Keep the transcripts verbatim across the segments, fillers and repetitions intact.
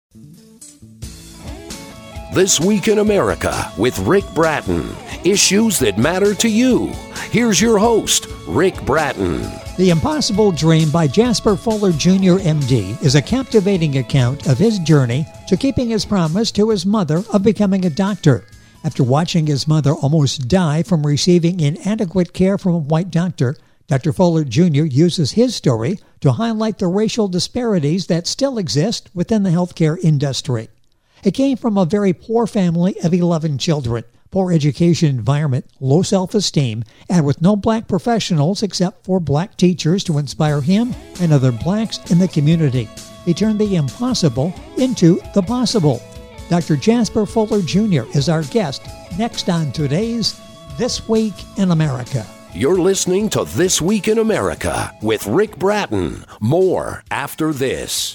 This Week in America with Rick Bratton. Issues that matter to you. Here's your host, Rick Bratton. The Impossible Dream by Jasper Fuller Junior M D is a captivating account of his journey to keeping his promise to his mother of becoming a doctor. After watching his mother almost die from receiving inadequate care from a white doctor, Doctor Fuller Junior uses his story to highlight the racial disparities that still exist within the healthcare industry. It came from a very poor family of eleven children, poor education environment, low self-esteem, and with no black professionals except for black teachers to inspire him and other blacks in the community. He turned the impossible into the possible. Doctor Jasper Fuller Junior is our guest next on today's This Week in America. You're listening to This Week in America with Rick Bratton. More after this.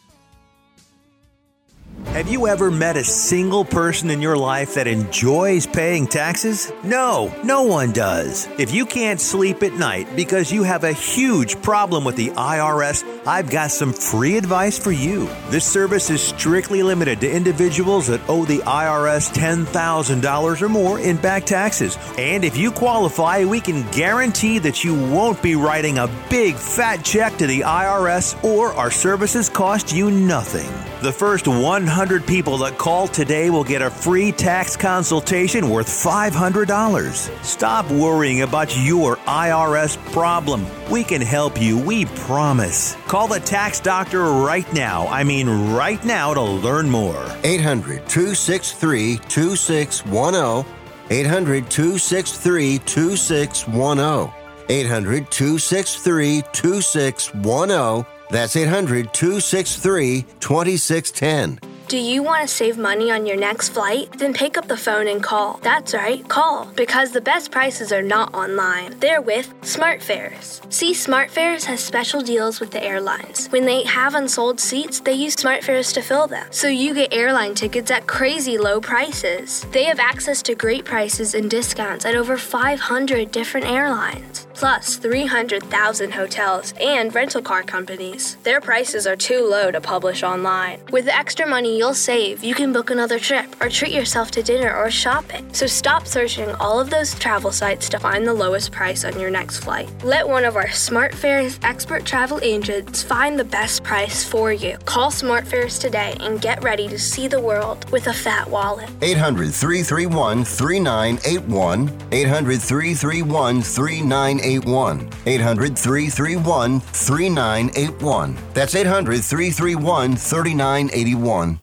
Have you ever met a single person in your life that enjoys paying taxes? No, no one does. If you can't sleep at night because you have a huge problem with the I R S, I've got some free advice for you. This service is strictly limited to individuals that owe the I R S ten thousand dollars or more in back taxes. And if you qualify, we can guarantee that you won't be writing a big fat check to the I R S, or our services cost you nothing. The first one hundred people that call today will get a free tax consultation worth five hundred dollars. Stop worrying about your I R S problem. We can help you, we promise. Call the tax doctor right now. I mean right now to learn more. eight hundred, two six three, two six one zero. eight hundred, two six three, two six one zero. eight hundred, two six three, two six one zero. That's eight hundred, two six three, two six one zero. Do you want to save money on your next flight? Then pick up the phone and call. That's right, call. Because the best prices are not online. They're with SmartFares. See, SmartFares has special deals with the airlines. When they have unsold seats, they use SmartFares to fill them. So you get airline tickets at crazy low prices. They have access to great prices and discounts at over five hundred different airlines. Plus three hundred thousand hotels and rental car companies. Their prices are too low to publish online. With the extra money you'll save, you can book another trip or treat yourself to dinner or shopping. So stop searching all of those travel sites to find the lowest price on your next flight. Let one of our SmartFares expert travel agents find the best price for you. Call SmartFares today and get ready to see the world with a fat wallet. eight hundred, three three one, three nine eight one. eight hundred, three three one, three nine eight one. eight hundred, three three one, three nine eight one. That's eight hundred, three three one, three nine eight one.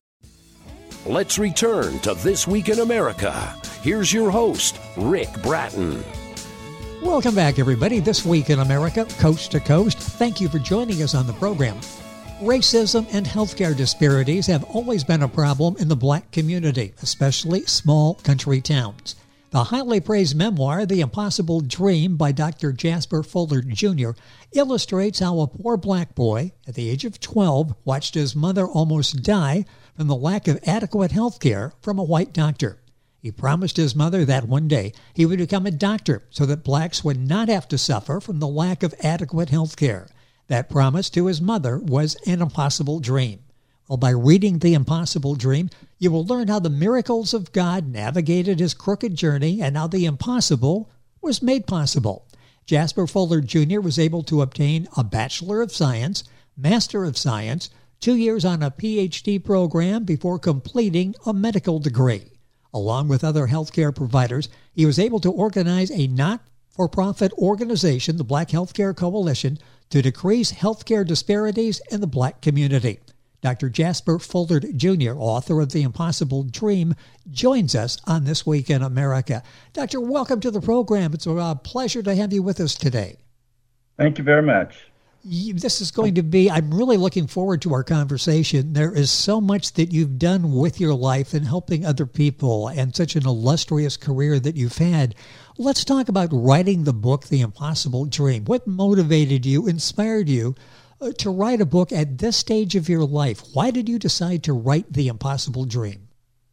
Let's return to This Week in America. Here's your host, Rick Bratton. Welcome back, everybody. This Week in America, coast to coast. Thank you for joining us on the program. Racism and healthcare disparities have always been a problem in the black community, especially small country towns. The highly praised memoir, The Impossible Dream by Doctor Jasper Fuller Junior, illustrates how a poor black boy at the age of twelve watched his mother almost die from the lack of adequate health care from a white doctor. He promised his mother that one day he would become a doctor so that blacks would not have to suffer from the lack of adequate health care. That promise to his mother was an impossible dream. Well, by reading The Impossible Dream, you will learn how the miracles of God navigated his crooked journey and how the impossible was made possible. Jasper Fuller Junior was able to obtain a Bachelor of Science, Master of Science, two years on a P H D program before completing a medical degree. Along with other healthcare providers, he was able to organize a not-for-profit organization, the Black Healthcare Coalition, to decrease healthcare disparities in the black community. Doctor Jasper Fuller Junior, author of The Impossible Dream, joins us on This Week in America. Doctor, welcome to the program. It's a pleasure to have you with us today. Thank you very much. This is going to be, I'm really looking forward to our conversation. There is so much that you've done with your life in helping other people and such an illustrious career that you've had. Let's talk about writing the book, The Impossible Dream. What motivated you, inspired you uh, to write a book at this stage of your life? Why did you decide to write The Impossible Dream?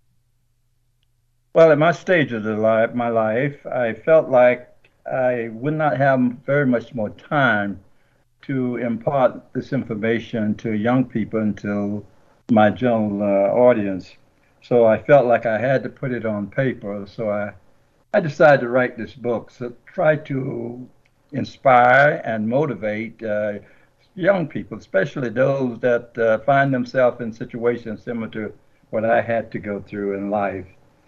Well, at my stage of the life, my life, I felt like I would not have very much more time to impart this information to young people until my general uh, audience. So I felt like I had to put it on paper. So I, I decided to write this book, so try to inspire and motivate uh, young people, especially those that uh, find themselves in situations similar to what I had to go through in life.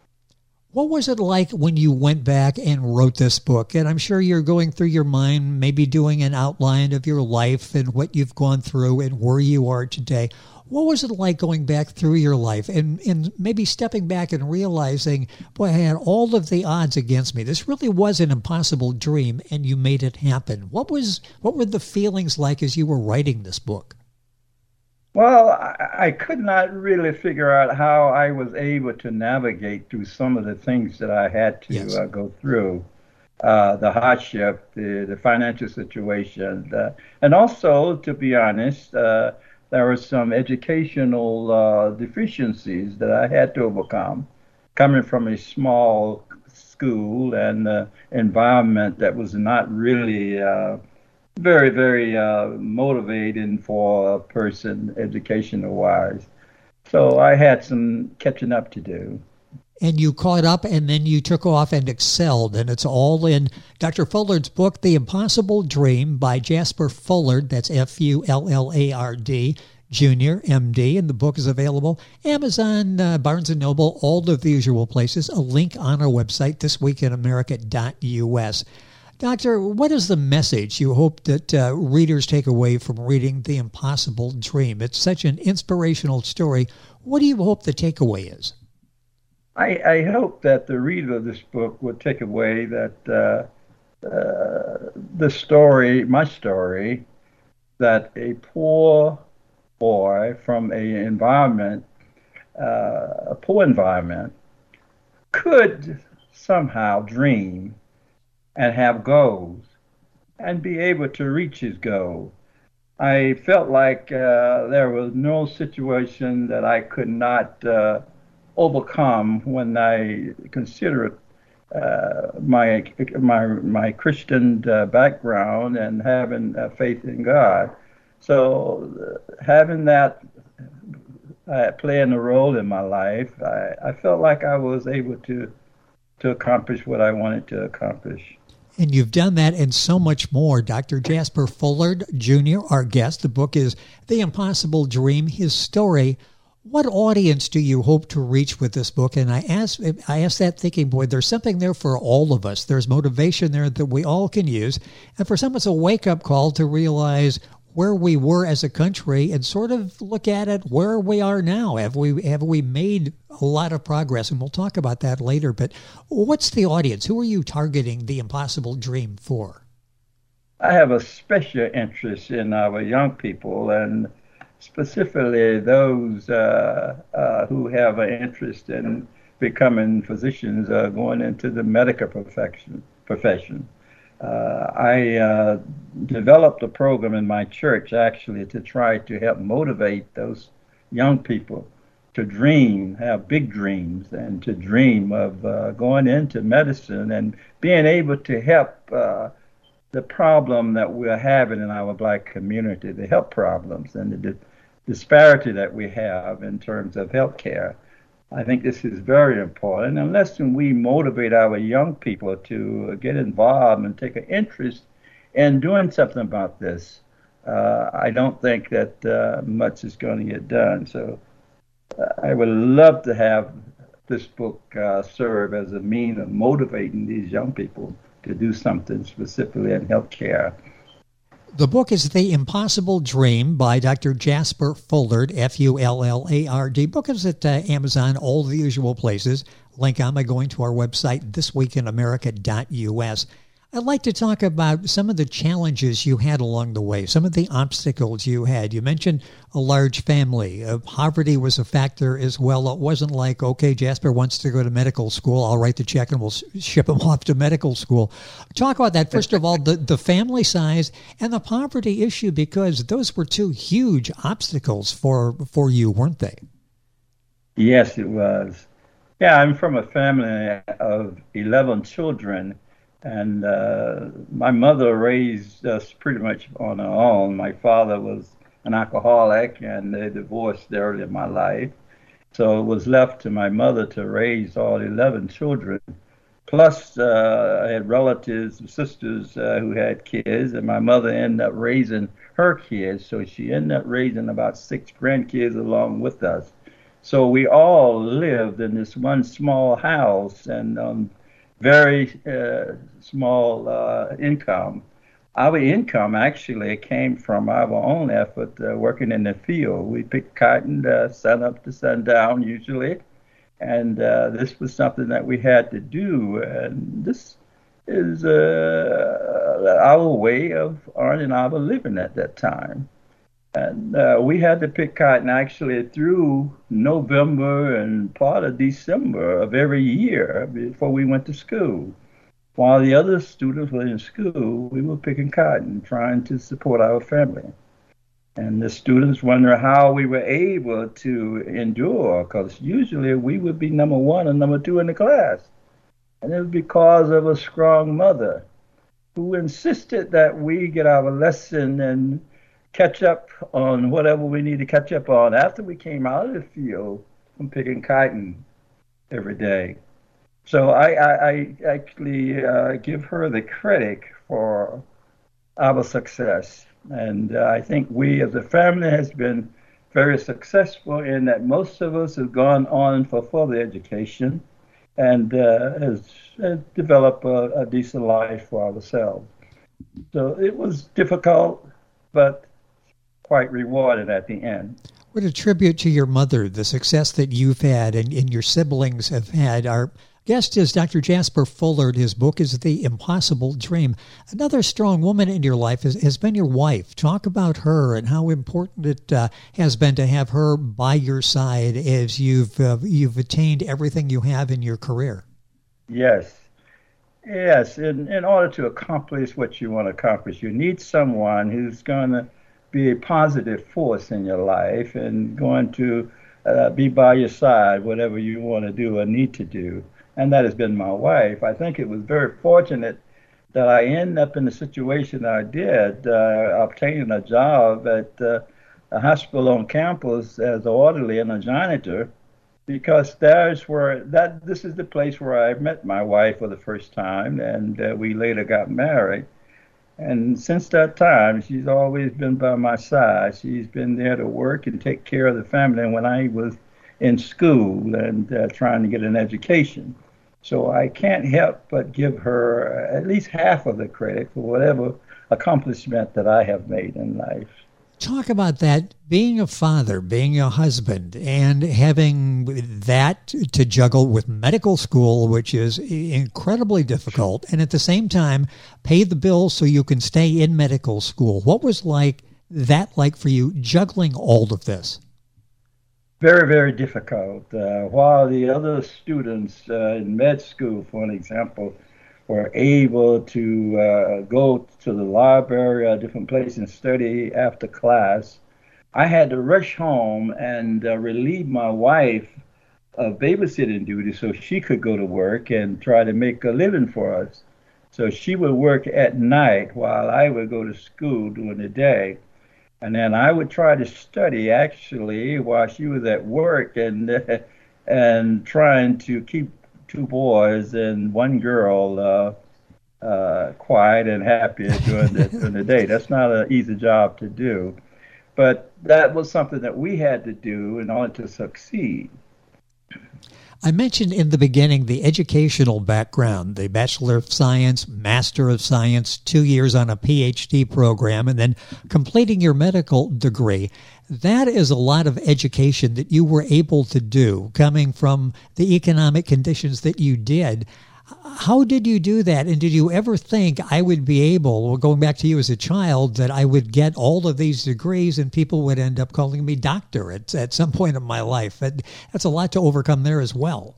What was it like when you went back and wrote this book? And I'm sure you're going through your mind, maybe doing an outline of your life and what you've gone through and where you are today. What was it like going back through your life and, and maybe stepping back and realizing, boy, I had all of the odds against me. This really was an impossible dream, and you made it happen. What was what were the feelings like as you were writing this book? Well, I, I could not really figure out how I was able to navigate through some of the things that I had to Yes. uh, go through. Uh, the hardship, the, the financial situation, uh, and also, to be honest, uh, there were some educational uh, deficiencies that I had to overcome, coming from a small school and uh, environment that was not really uh, very, very uh, motivating for a person educational-wise. So I had some catching up to do. And you caught up, and then you took off and excelled, and it's all in Doctor Fullard's book, The Impossible Dream, by Jasper Fullard. That's F U L L A R D, Junior, M D, and the book is available Amazon, uh, Barnes and Noble, all of the usual places. A link on our website, this week in america dot U S. Doctor, what is the message you hope that uh, readers take away from reading The Impossible Dream? It's such an inspirational story. What do you hope the takeaway is? I, I hope that the reader of this book would take away that uh, uh, the story, my story, that a poor boy from an environment, uh, a poor environment, could somehow dream and have goals and be able to reach his goal. I felt like uh, there was no situation that I could not uh, overcome when I considered uh, my my my Christian uh, background and having uh, faith in God. So uh, having that uh, playing a role in my life, I, I felt like I was able to to accomplish what I wanted to accomplish. And you've done that and so much more. Doctor Jasper Fullard, Junior, our guest. The book is The Impossible Dream, His Story. What audience do you hope to reach with this book? And I ask, I ask that thinking, boy, there's something there for all of us. There's motivation there that we all can use. And for some, it's a wake-up call to realize where we were as a country and sort of look at it where we are now. Have we have we made a lot of progress? And we'll talk about that later. But what's the audience? Who are you targeting The Impossible Dream for? I have a special interest in our young people, and specifically those uh, uh, who have an interest in becoming physicians, uh, going into the medical profession. profession. Uh, I uh, developed a program in my church actually to try to help motivate those young people to dream, have big dreams, and to dream of uh, going into medicine and being able to help uh, the problem that we're having in our Black community, the health problems and the di- disparity that we have in terms of health care. I think this is very important. Unless we motivate our young people to get involved and take an interest in doing something about this, uh, I don't think that uh, much is going to get done. So uh, I would love to have this book uh, serve as a means of motivating these young people to do something specifically in healthcare. The book is The Impossible Dream by Doctor Jasper Fullard, F U L L A R D. Book is at uh, Amazon, all the usual places. Link on by going to our website, this week in america dot U S. I'd like to talk about some of the challenges you had along the way, some of the obstacles you had. You mentioned a large family. Uh, poverty was a factor as well. It wasn't like, okay, Jasper wants to go to medical school. I'll write the check and we'll ship him off to medical school. Talk about that. First of all, the, the family size and the poverty issue, because those were two huge obstacles for, for you, weren't they? Yes, it was. Yeah, I'm from a family of eleven children. And uh, my mother raised us pretty much on her own. My father was an alcoholic, and they divorced early in my life. So it was left to my mother to raise all eleven children. Plus, uh, I had relatives, sisters uh, who had kids, and my mother ended up raising her kids. So she ended up raising about six grandkids along with us. So we all lived in this one small house and um, very uh, small uh, income. Our income actually came from our own effort uh, working in the field. We picked cotton uh, sun up to sundown usually, and uh, this was something that we had to do. And this is uh, our way of earning our living at that time. And uh, we had to pick cotton actually through November and part of December of every year before we went to school. While the other students were in school, we were picking cotton, trying to support our family. And the students wonder how we were able to endure, because usually we would be number one or number two in the class. And it was because of a strong mother who insisted that we get our lesson and catch up on whatever we need to catch up on after we came out of the field from picking cotton every day. So I, I, I actually uh, give her the credit for our success. And uh, I think we as a family has been very successful in that most of us have gone on for further education and uh, has, has developed a, a decent life for ourselves. So it was difficult, but quite rewarding at the end. What a tribute to your mother, the success that you've had and, and your siblings have had. Our guest is Doctor Jasper Fullard. His book is The Impossible Dream. Another strong woman in your life has, has been your wife. Talk about her and how important it uh, has been to have her by your side as you've uh, you've attained everything you have in your career. Yes. Yes. In, in order to accomplish what you want to accomplish, you need someone who's going to be a positive force in your life and going to uh, be by your side, whatever you want to do or need to do. And that has been my wife. I think it was very fortunate that I ended up in the situation that I did, uh, obtaining a job at uh, a hospital on campus as an orderly and a janitor, because there's where that this is the place where I met my wife for the first time, and uh, we later got married. And since that time, she's always been by my side. She's been there to work and take care of the family. And when I was in school and uh, trying to get an education. So I can't help but give her at least half of the credit for whatever accomplishment that I have made in life. Talk about that, being a father, being a husband, and having that to juggle with medical school, which is incredibly difficult, and at the same time pay the bills so you can stay in medical school. What was like that like for you, juggling all of this? Very, very difficult. Uh, while the other students uh, in med school, for an example, were able to uh, go to the library or different places and study after class, I had to rush home and uh, relieve my wife of babysitting duty so she could go to work and try to make a living for us. So she would work at night while I would go to school during the day. And then I would try to study, actually, while she was at work and uh, and trying to keep two boys and one girl uh, uh, quiet and happy during the, during the day. That's not an easy job to do. But that was something that we had to do in order to succeed. I mentioned in the beginning the educational background, the Bachelor of Science, Master of Science, two years on a P H D program, and then completing your medical degree. That is a lot of education that you were able to do, coming from the economic conditions that you did. How did you do that? And did you ever think I would be able, well, going back to you as a child, that I would get all of these degrees and people would end up calling me doctor at, at some point in my life? That, that's a lot to overcome there as well.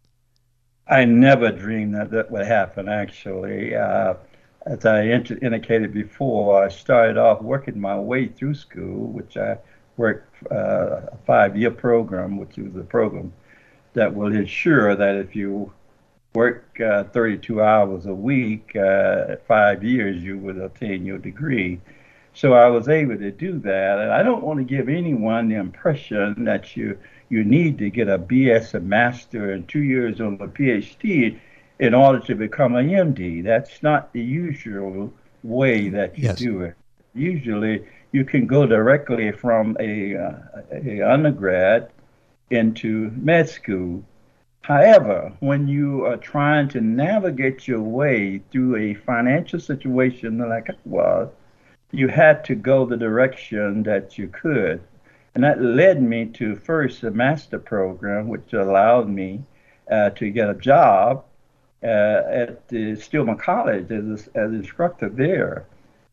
I never dreamed that that would happen, actually. Uh, as I indicated before, I started off working my way through school, which I worked uh, a five-year program, which was a program that will ensure that if you work uh, thirty-two hours a week, uh, five years, you would obtain your degree. So I was able to do that. And I don't want to give anyone the impression that you you need to get a B S, a master, and two years on a P H D in order to become an M D. That's not the usual way that you yes. do it. Usually, you can go directly from a, uh, a undergrad into med school. However, when you are trying to navigate your way through a financial situation like I was, you had to go the direction that you could. And that led me to first a master program, which allowed me uh, to get a job uh, at the Stillman College as, as an instructor there.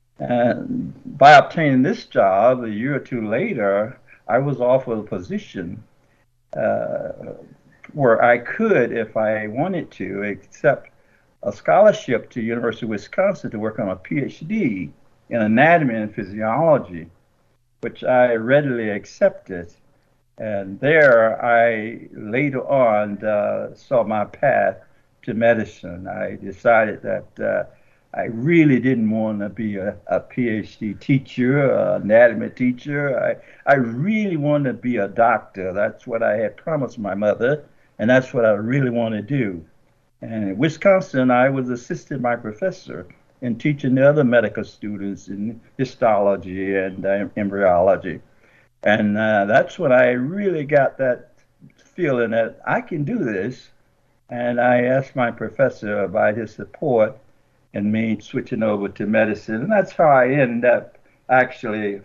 And by obtaining this job, a year or two later, I was offered a position uh, where I could, if I wanted to, accept a scholarship to University of Wisconsin to work on a P H D in anatomy and physiology, which I readily accepted. And there I later on uh, saw my path to medicine. I decided that uh, I really didn't want to be a, a P H D teacher, an anatomy teacher. I, I really wanted to be a doctor. That's what I had promised my mother, and that's what I really want to do. And in Wisconsin, I was assisted by professor in teaching the other medical students in histology and uh, embryology. And uh, that's when I really got that feeling that I can do this. And I asked my professor about his support in me switching over to medicine. And that's how I ended up actually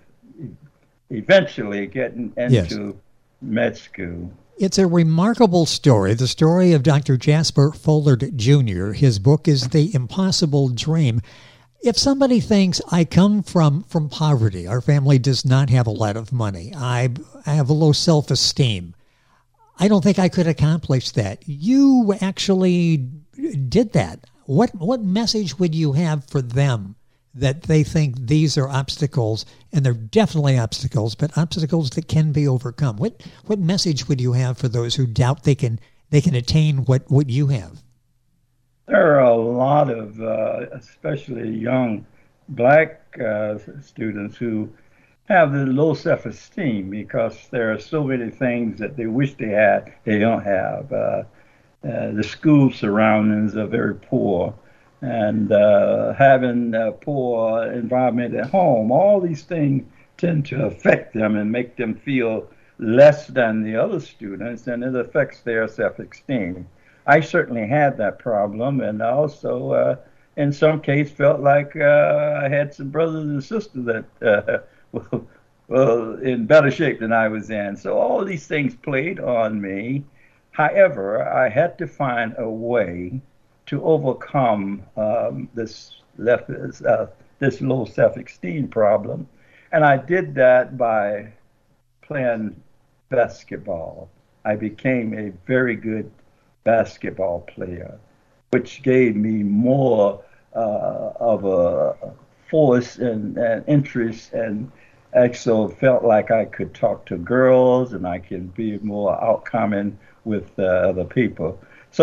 eventually getting into yes. med school. It's a remarkable story, the story of Doctor Jasper Follard Junior His book is The Impossible Dream. If somebody thinks, I come from, from poverty, our family does not have a lot of money, I, I have a low self-esteem, I don't think I could accomplish that. You actually did that. What what message would you have for them that they think these are obstacles, and they're definitely obstacles, but obstacles that can be overcome? What what message would you have for those who doubt they can they can attain what, what you have? There are a lot of, uh, especially young black uh, students who have the low self-esteem because there are so many things that they wish they had, they don't have. Uh, uh, the school surroundings are very poor. And uh, having a poor environment at home, all these things tend to affect them and make them feel less than the other students, and it affects their self-esteem. I certainly had that problem, and also, uh, in some case, felt like uh, I had some brothers and sisters that uh, were well, in better shape than I was in. So all these things played on me. However, I had to find a way to overcome um, this left, uh, this low self-esteem problem. And I did that by playing basketball. I became a very good basketball player, which gave me more uh, of a force and, and interest, and actually felt like I could talk to girls and I could be more outcoming with uh, other people.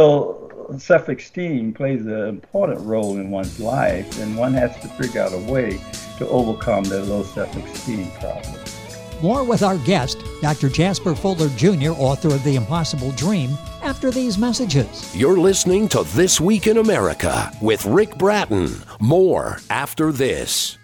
So self-esteem plays an important role in one's life, and one has to figure out a way to overcome that low self-esteem problem. More with our guest, Doctor Jasper Follard Junior, author of The Impossible Dream, after these messages. You're listening to This Week in America with Rick Bratton. More after this.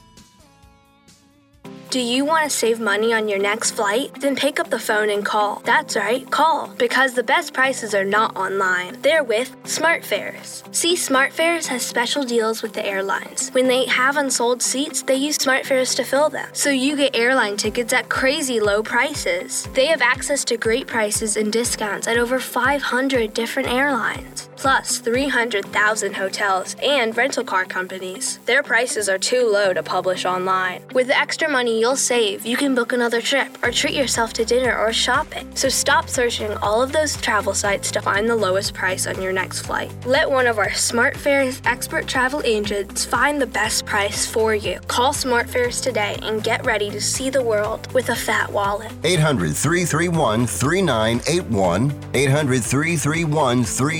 Do you want to save money on your next flight? Then pick up the phone and call. That's right, call. Because the best prices are not online. They're with SmartFares. See, SmartFares has special deals with the airlines. When they have unsold seats, they use SmartFares to fill them. So you get airline tickets at crazy low prices. They have access to great prices and discounts at over five hundred different airlines. Plus three hundred thousand hotels and rental car companies. Their prices are too low to publish online. With the extra money you'll save, you can book another trip or treat yourself to dinner or shopping. So stop searching all of those travel sites to find the lowest price on your next flight. Let one of our SmartFares expert travel agents find the best price for you. Call SmartFares today and get ready to see the world with a fat wallet. eight hundred, three three one, three nine eight one. eight hundred, three three one, three nine eight one.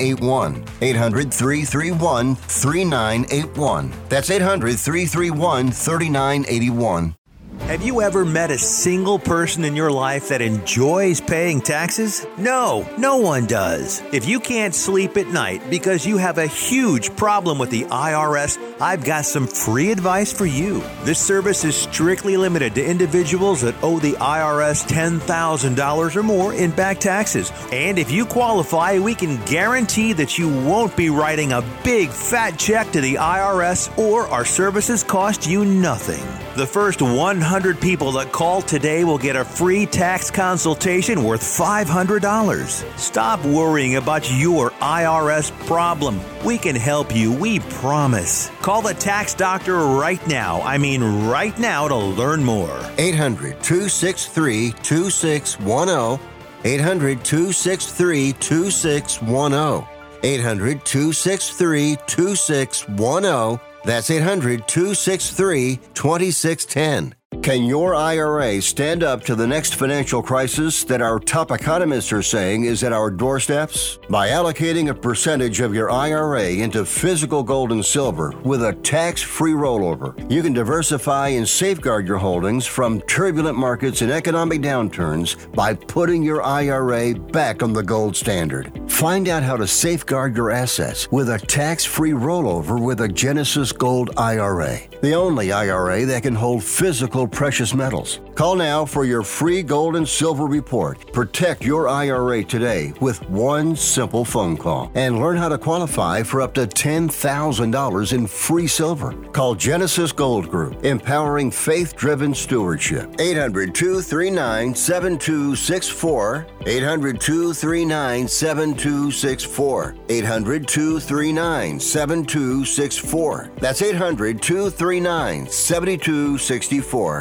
eight one. eight hundred, three three one, three nine eight one. That's eight hundred, three three one, three nine eight one. Have you ever met a single person in your life that enjoys paying taxes? No, no one does. If you can't sleep at night because you have a huge problem with the I R S, I've got some free advice for you. This service is strictly limited to individuals that owe the I R S ten thousand dollars or more in back taxes. And if you qualify, we can guarantee that you won't be writing a big fat check to the I R S, or our services cost you nothing. The first one hundred people that call today will get a free tax consultation worth five hundred dollars. Stop worrying about your I R S problem. We can help you, we promise. Call the tax doctor right now. I mean right now to learn more. eight hundred, two six three, two six one zero. eight hundred, two six three, two six one zero. eight hundred, two six three, two six one zero. That's eight hundred, two six three, two six one zero. Can your I R A stand up to the next financial crisis that our top economists are saying is at our doorsteps? By allocating a percentage of your I R A into physical gold and silver with a tax-free rollover, you can diversify and safeguard your holdings from turbulent markets and economic downturns by putting your I R A back on the gold standard. Find out how to safeguard your assets with a tax-free rollover with a Genesis Gold I R A, the only I R A that can hold physical precious metals. Call now for your free gold and silver report. Protect your I R A today with one simple phone call and learn how to qualify for up to ten thousand dollars in free silver. Call Genesis Gold Group, empowering faith-driven stewardship. eight hundred, two three nine, seven two six four. eight hundred, two three nine, seven two six four. eight hundred, two three nine, seven two six four. That's eight hundred, two three nine, seven two six four.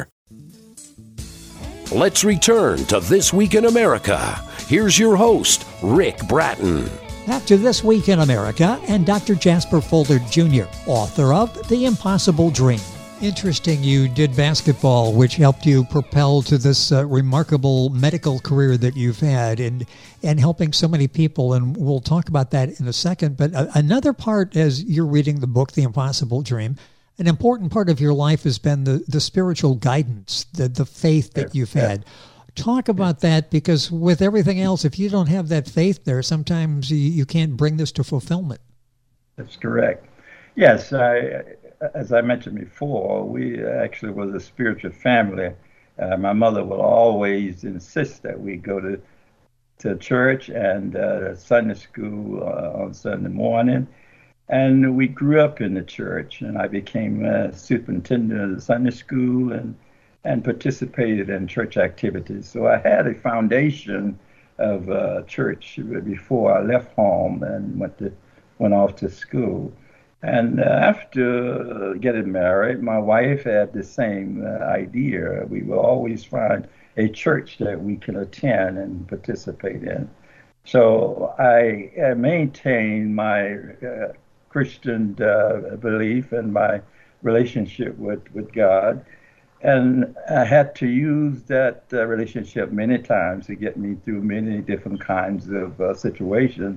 Let's return to This Week in America. Here's your host, Rick Bratton. Back to This Week in America and Doctor Jasper Fullard Junior, author of The Impossible Dream. Interesting, you did basketball, which helped you propel to this uh, remarkable medical career that you've had and, and helping so many people, and we'll talk about that in a second. But uh, another part, as you're reading the book, The Impossible Dream, an important part of your life has been the, the spiritual guidance, the, the faith that you've had. Talk about that, because with everything else, if you don't have that faith there, sometimes you, you can't bring this to fulfillment. That's correct. Yes, I, as I mentioned before, we actually was a spiritual family. Uh, my mother would always insist that we go to to church and uh, Sunday school uh, on Sunday morning. And we grew up in the church, and I became a superintendent of the Sunday school and and participated in church activities. So I had a foundation of uh, church before I left home and went to went off to school. And uh, after getting married, my wife had the same uh, idea. We will always find a church that we can attend and participate in. So I, I maintained my uh, Christian uh, belief and my relationship with, with God. And I had to use that uh, relationship many times to get me through many different kinds of uh, situations.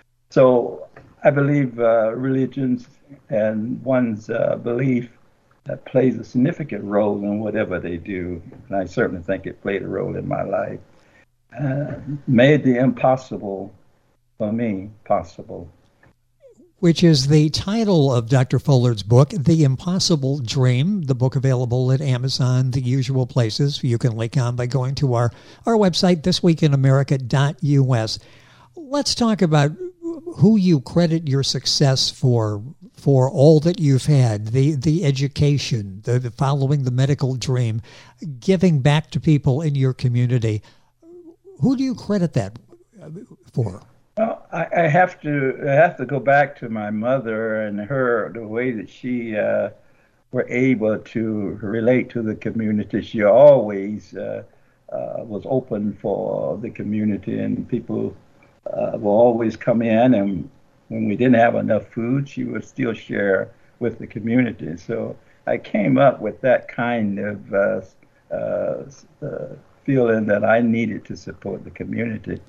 So I believe uh, religions and one's uh, belief uh, plays a significant role in whatever they do. And I certainly think it played a role in my life. Uh, made the impossible, for me, possible. Which is the title of Doctor Fullard's book, The Impossible Dream, the book available at Amazon, the usual places you can link on by going to our, our website, this week in america dot u s. Let's talk about who you credit your success for, for all that you've had, the, the education, the, the following the medical dream, giving back to people in your community. Who do you credit that for? Well, I, I have to I have to go back to my mother and her, the way that she uh, were able to relate to the community. She always uh, uh, was open for the community, and people uh, will always come in, and when we didn't have enough food, she would still share with the community. So I came up with that kind of uh, uh, uh, feeling that I needed to support the community.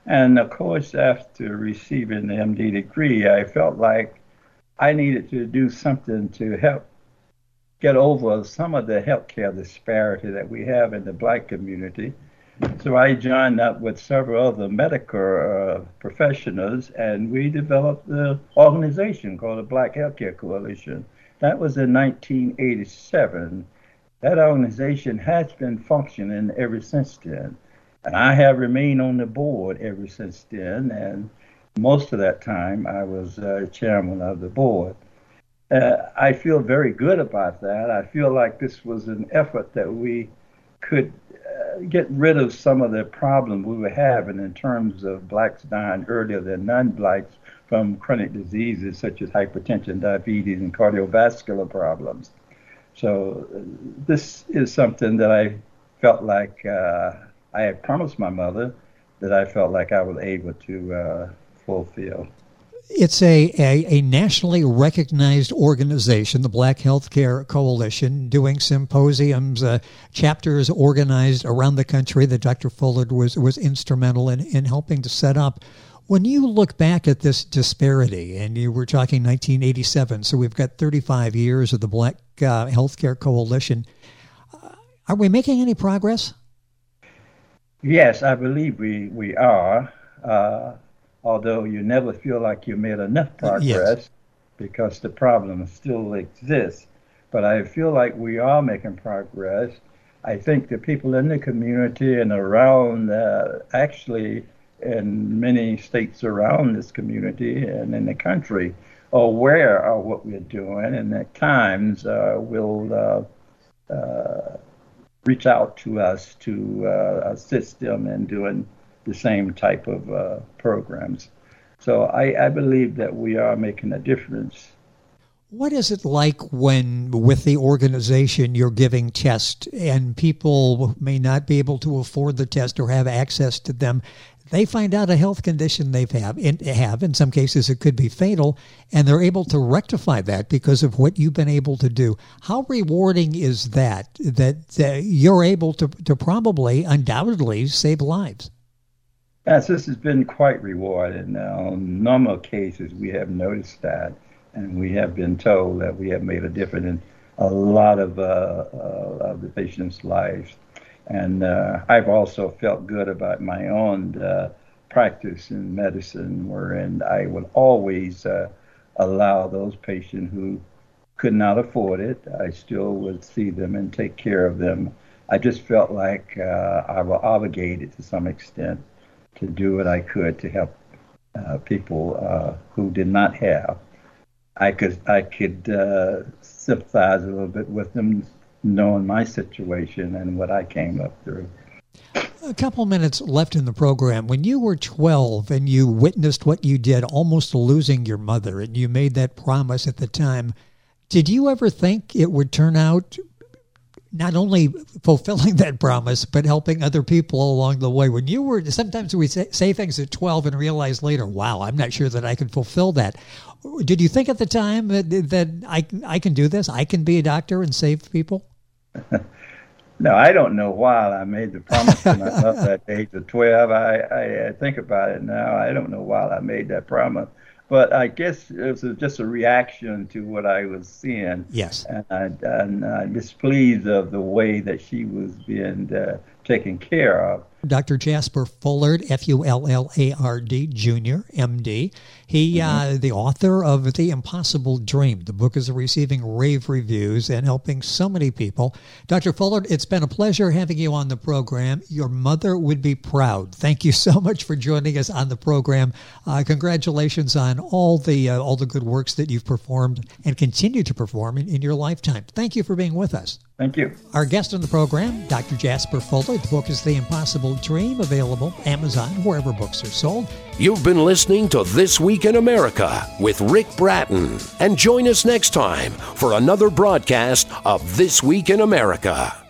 And of course, after receiving the M D degree, I felt like I needed to do something to help get over some of the healthcare disparity that we have in the Black community. So I joined up with several other medical uh, professionals, and we developed the organization called the Black Healthcare Coalition. That was in nineteen eighty-seven. That organization has been functioning ever since then. And I have remained on the board ever since then, and most of that time I was uh, chairman of the board. Uh, I feel very good about that. I feel like this was an effort that we could uh, get rid of some of the problems we were having in terms of blacks dying earlier than non-blacks from chronic diseases such as hypertension, diabetes, and cardiovascular problems. So uh, this is something that I felt like uh, I had promised my mother that I felt like I was able to uh, fulfill. It's a, a, a nationally recognized organization, the Black Healthcare Coalition, doing symposiums, uh, chapters organized around the country that Doctor Fullard was, was instrumental in, in helping to set up. When you look back at this disparity, and you were talking nineteen eighty-seven, so we've got thirty-five years of the Black uh, Healthcare Coalition, uh, are we making any progress? Yes, I believe we, we are. Uh, although you never feel like you made enough progress, yes, because the problem still exists. But I feel like we are making progress. I think the people in the community and around, uh, actually in many states around this community and in the country, are aware of what we're doing, and at times uh, will uh, uh, reach out to us to uh, assist them in doing the same type of uh, programs. So I, I believe that we are making a difference. What is it like when, with the organization, you're giving tests and people may not be able to afford the test or have access to them? They find out a health condition they've have, in, have, in some cases it could be fatal, and they're able to rectify that because of what you've been able to do. How rewarding is that, that uh, you're able to, to probably, undoubtedly, save lives? Yes, this has been quite rewarding. Uh, on normal cases, we have noticed that, and we have been told that we have made a difference in a lot of, uh, uh, of the patients' lives. And uh, I've also felt good about my own uh, practice in medicine, wherein I would always uh, allow those patients who could not afford it, I still would see them and take care of them. I just felt like uh, I was obligated to some extent to do what I could to help uh, people uh, who did not have. I could I could uh, sympathize a little bit with them, knowing my situation and what I came up through. A couple minutes left in the program. When you were twelve and you witnessed what you did, almost losing your mother, and you made that promise at the time, did you ever think it would turn out not only fulfilling that promise, but helping other people along the way? When you were, sometimes we say, say things at twelve and realize later, wow, I'm not sure that I can fulfill that. Did you think at the time that, that I, I can do this? I can be a doctor and save people? No, I don't know why I made the promise to myself at the age of twelve. I, I, I think about it now. I don't know why I made that promise. But I guess it was just a reaction to what I was seeing. Yes. And I, and I displeased of the way that she was being uh, taken care of. Doctor Jasper Fullard, F U L L A R D, Junior, M D. He, mm-hmm. uh, the author of The Impossible Dream. The book is receiving rave reviews and helping so many people. Doctor Fullard, it's been a pleasure having you on the program. Your mother would be proud. Thank you so much for joining us on the program. Uh, congratulations on all the uh, all the good works that you've performed and continue to perform in, in your lifetime. Thank you for being with us. Thank you. Our guest on the program, Doctor Jasper Fullard. The book is The Impossible Dream, available Amazon, wherever books are sold. You've been listening to This Week in America with Rick Bratton. And join us next time for another broadcast of This Week in America.